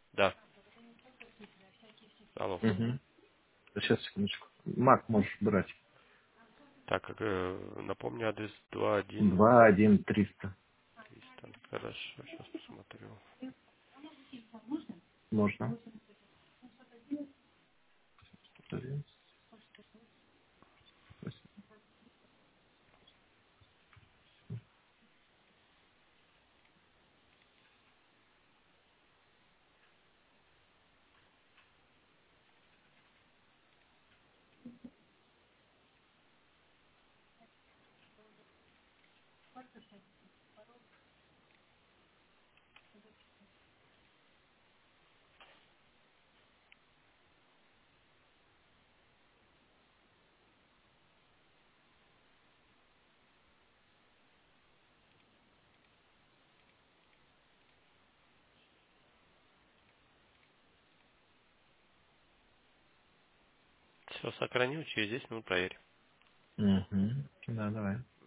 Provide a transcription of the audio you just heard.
Да. Алло. Угу. Сейчас, секундочку. Мак можешь брать. Так, напомню, адрес 21300. 21300. Хорошо, сейчас посмотрю. Можно. Все, сохранил, через 10 минут проверь. Угу. Да, давай.